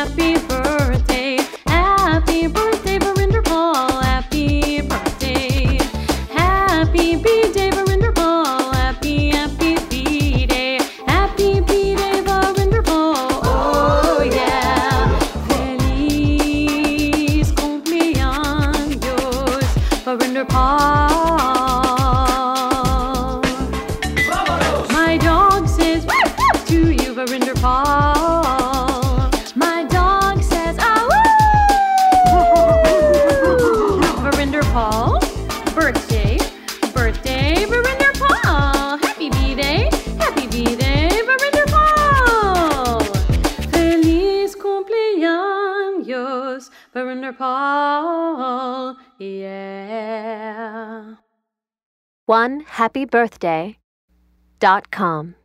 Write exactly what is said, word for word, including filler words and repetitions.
happy birthday. Happy birthday, Verinder Paul. Happy birthday. Happy B-Day, Verinder Paul. Happy, happy B-Day. Happy B-Day, Verinder Paul. Oh, yeah. Feliz cumpleaños, Verinder Paul. My dog says to you, Verinder Paul. My dog says, ah, woo! Verinder Paul, birthday, birthday, Verinder Paul. Happy B-Day, happy B-Day, Verinder Paul. Feliz cumpleaños, Verinder Paul. Yeah. one happy birthday dot com